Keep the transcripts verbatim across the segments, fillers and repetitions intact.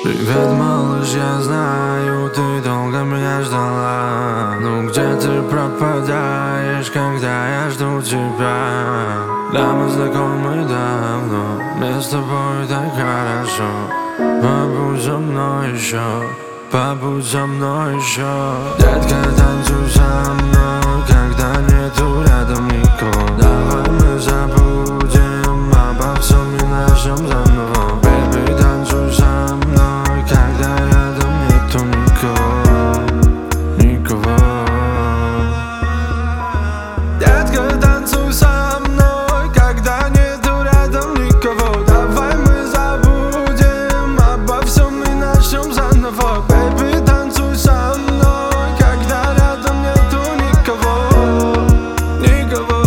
Привет, малыш, я знаю, ты долго меня ждала. Ну где ты пропадаешь, когда я жду тебя? Да, мы знакомы давно, мне с тобой так хорошо. Побудь со мной еще, побудь со мной еще. Детка, танцуй со мной, когда нету рядом никого. Давай мы забудем обо всем и нашем заново. Baby, танцуй со мной, когда рядом нету никого, никого. Детка, танцуй со мной, когда нету рядом никого. Давай мы забудем обо всем и начнем заново. Baby, танцуй со мной, когда рядом нету никого, никого.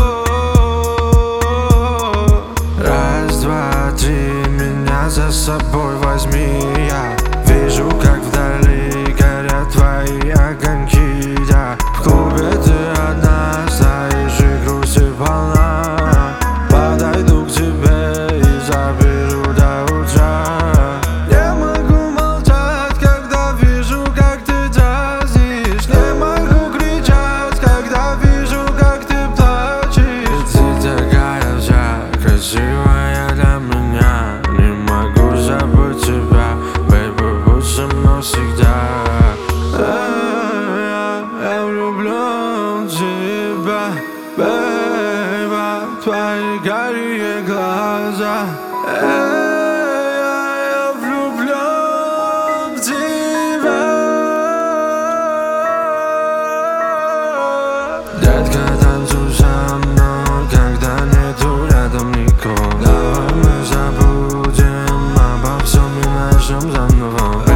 Раз, два, три, меня за собой возьми. Я вижу, как вдали горят твои огоньки. Я в клубе, ты одна стоишь и грусти полна. Подойду к тебе и заберу до утра. Не могу молчать, когда вижу, как ты дразнишь. Не могу кричать, когда вижу, как ты плачешь. Ты такая вся красивая для меня. Не могу забыть тебя, baby, будь со мной всегда. Я, я влюблен в тебя, baby, твои карие глаза. Я, я влюблен в тебя. Детка, танцуй со мной, когда нету рядом никого. Давай мы забудем обо всем и начнем заново.